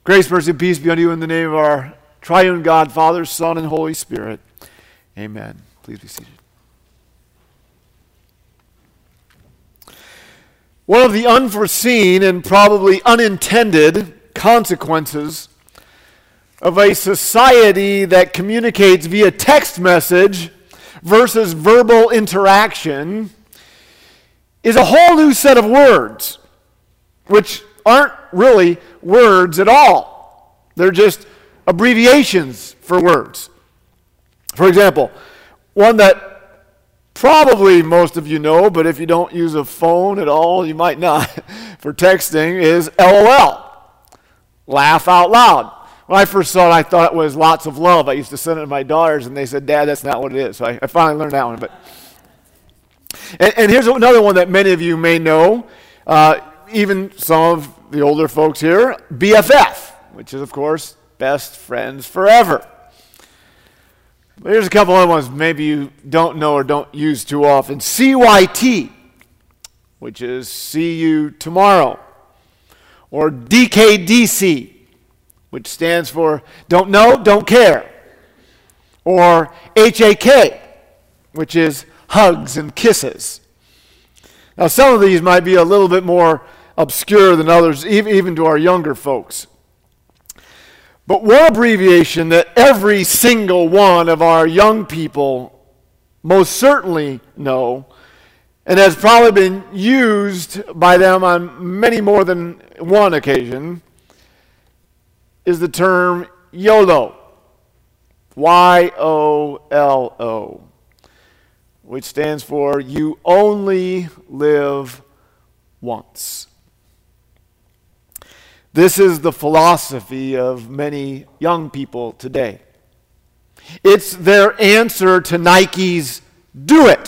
Grace, mercy, and peace be unto you in the name of our triune God, Father, Son, and Holy Spirit. Amen. Please be seated. One of the unforeseen and probably unintended consequences of a society that communicates via text message versus verbal interaction is a whole new set of words, which aren't really words at all. They're just abbreviations for words. For example, one that probably most of you know, but if you don't use a phone at all, you might not, for texting, is LOL. Laugh out loud. When I first saw it, I thought it was lots of love. I used to send it to my daughters, and they said, Dad, that's not what it is. So I finally learned that one. And here's another one that many of you may know, even some of the older folks here, BFF, which is, of course, best friends forever. But here's a couple other ones maybe you don't know or don't use too often. CYT, which is see you tomorrow. Or DKDC, which stands for don't know, don't care. Or HAK, which is hugs and kisses. Now, some of these might be a little bit more obscure than others, even to our younger folks. But one abbreviation that every single one of our young people most certainly know, and has probably been used by them on many more than one occasion, is the term YOLO. YOLO. Which stands for you only live once. This is the philosophy of many young people today. It's their answer to Nike's do it.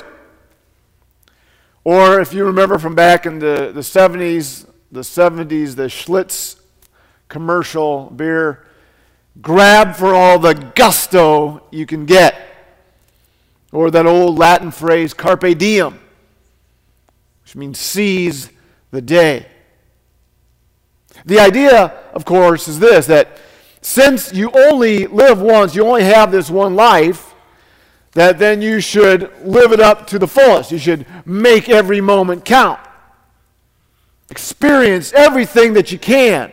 Or if you remember from back in the 70s, the Schlitz commercial beer, grab for all the gusto you can get. Or that old Latin phrase, carpe diem, which means seize the day. The idea, of course, is this, that since you only live once, you only have this one life, that then you should live it up to the fullest. You should make every moment count. Experience everything that you can,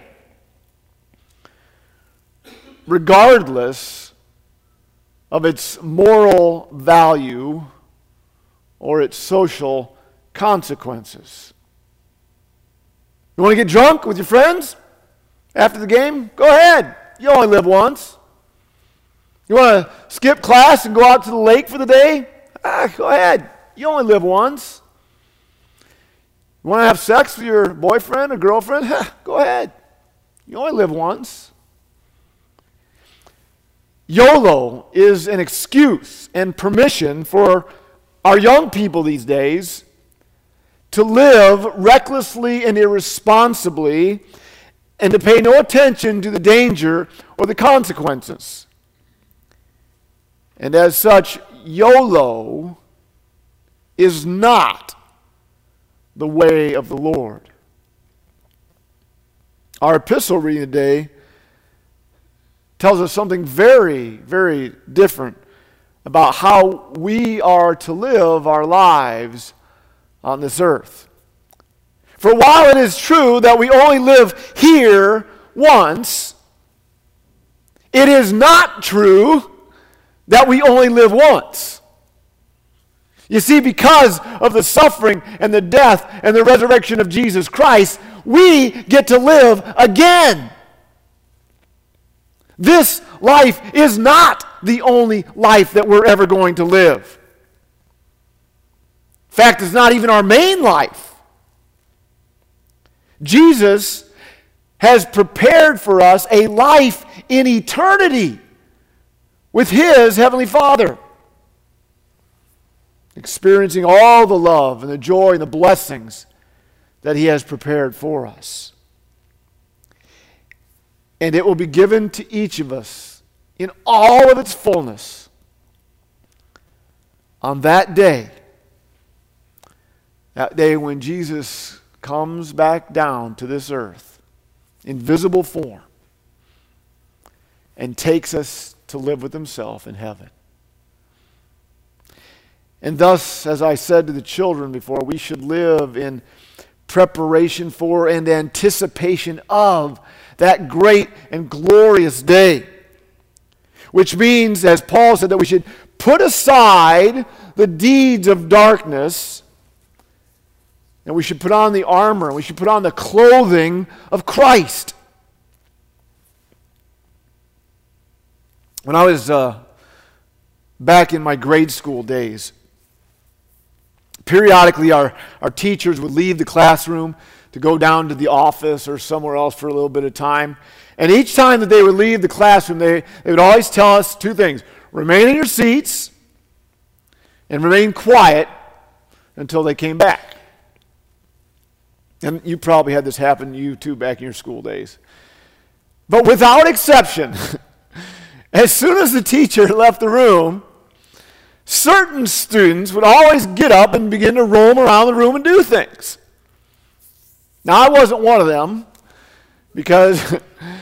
regardless of its moral value or its social consequences. You want to get drunk with your friends after the game? Go ahead. You only live once. You want to skip class and go out to the lake for the day? Go ahead. You only live once. You want to have sex with your boyfriend or girlfriend? Go ahead. You only live once. YOLO is an excuse and permission for our young people these days to live recklessly and irresponsibly and to pay no attention to the danger or the consequences. And as such, YOLO is not the way of the Lord. Our epistle reading today tells us something very, very different about how we are to live our lives on this earth. For while it is true that we only live here once, it is not true that we only live once. You see, because of the suffering and the death and the resurrection of Jesus Christ, we get to live again. This life is not the only life that we're ever going to live. In fact, it's not even our main life. Jesus has prepared for us a life in eternity with His Heavenly Father, experiencing all the love and the joy and the blessings that He has prepared for us. And it will be given to each of us in all of its fullness on that day when Jesus comes back down to this earth in visible form and takes us to live with himself in heaven. And thus, as I said to the children before, we should live in preparation for and anticipation of that great and glorious day. Which means, as Paul said, that we should put aside the deeds of darkness, and we should put on the armor, and we should put on the clothing of Christ. When I was back in my grade school days, periodically our teachers would leave the classroom to go down to the office or somewhere else for a little bit of time. And each time that they would leave the classroom, they would always tell us two things: remain in your seats and remain quiet until they came back. And you probably had this happen to you too back in your school days. But without exception, as soon as the teacher left the room, certain students would always get up and begin to roam around the room and do things. Now, I wasn't one of them because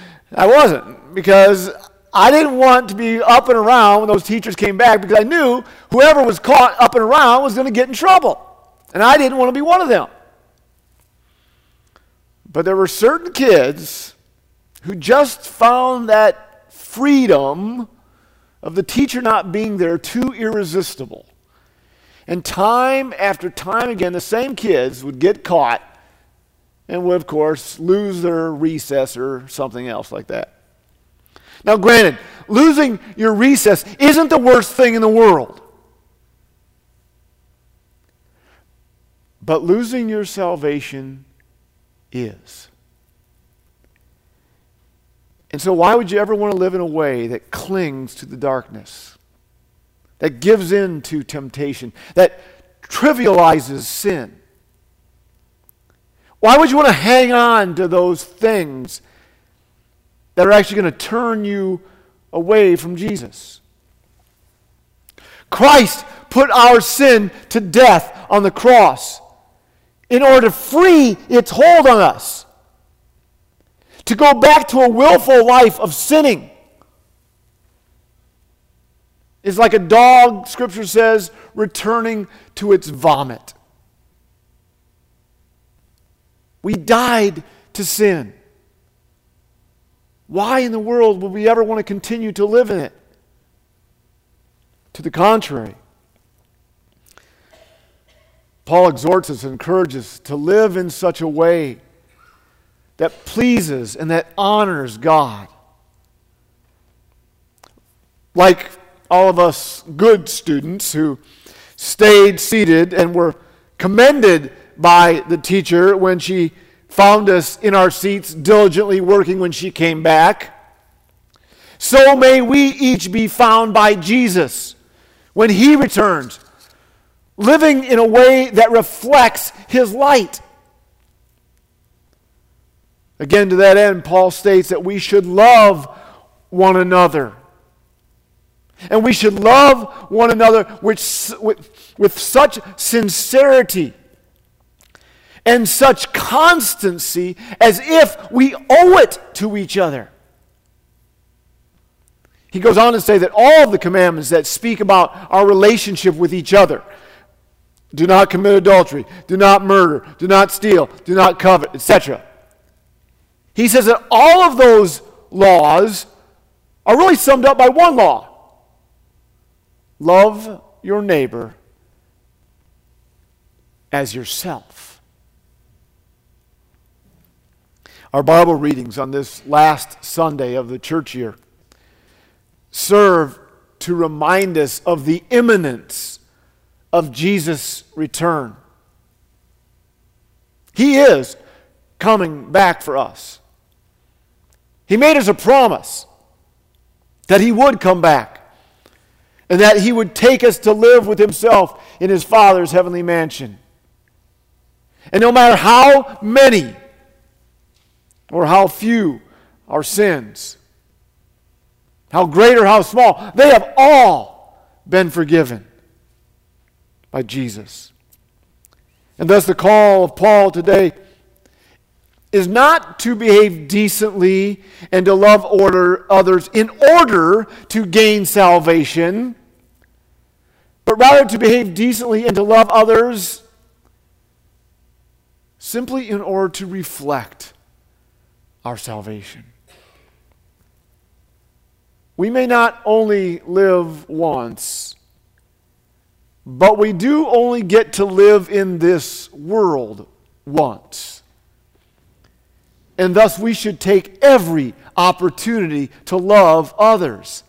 I didn't want to be up and around when those teachers came back, because I knew whoever was caught up and around was going to get in trouble. And I didn't want to be one of them. But there were certain kids who just found that freedom of the teacher not being there too irresistible. And time after time again, the same kids would get caught and would, of course, lose their recess or something else like that. Now, granted, losing your recess isn't the worst thing in the world. But losing your salvation is. And so why would you ever want to live in a way that clings to the darkness, that gives in to temptation, that trivializes sin? Why would you want to hang on to those things that are actually going to turn you away from Jesus? Christ put our sin to death on the cross in order to free its hold on us, to go back to a willful life of sinning. It's like a dog, Scripture says, returning to its vomit. We died to sin. Why in the world would we ever want to continue to live in it? To the contrary, Paul exhorts us and encourages us to live in such a way that pleases and that honors God. Like all of us good students who stayed seated and were commended by the teacher when she found us in our seats diligently working when she came back, so may we each be found by Jesus when he returns, living in a way that reflects his light. Again, to that end, Paul states that we should love one another. And we should love one another with such sincerity and such constancy as if we owe it to each other. He goes on to say that all of the commandments that speak about our relationship with each other, do not commit adultery, do not murder, do not steal, do not covet, etc. He says that all of those laws are really summed up by one law. Love your neighbor as yourself. Our Bible readings on this last Sunday of the church year serve to remind us of the imminence of Jesus' return. He is coming back for us. He made us a promise that he would come back and that he would take us to live with himself in his Father's heavenly mansion. And no matter how many or how few our sins, how great or how small, they have all been forgiven by Jesus. And thus the call of Paul today is not to behave decently and to love others in order to gain salvation, but rather to behave decently and to love others simply in order to reflect our salvation. We may not only live once, but we do only get to live in this world once. And thus we should take every opportunity to love others.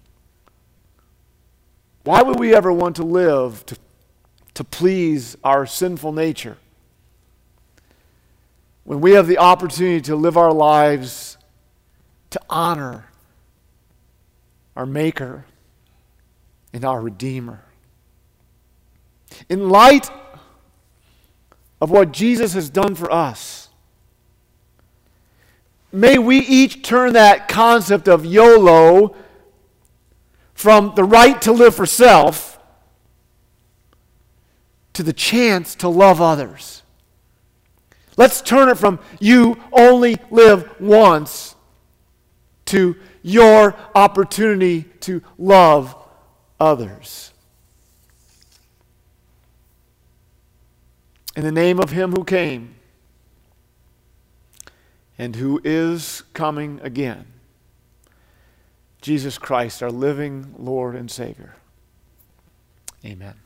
Why would we ever want to live to please our sinful nature when we have the opportunity to live our lives to honor our Maker and our Redeemer? In light of what Jesus has done for us, may we each turn that concept of YOLO from the right to live for self to the chance to love others. Let's turn it from you only live once to your opportunity to love others. In the name of Him who came and who is coming again, Jesus Christ, our living Lord and Savior. Amen.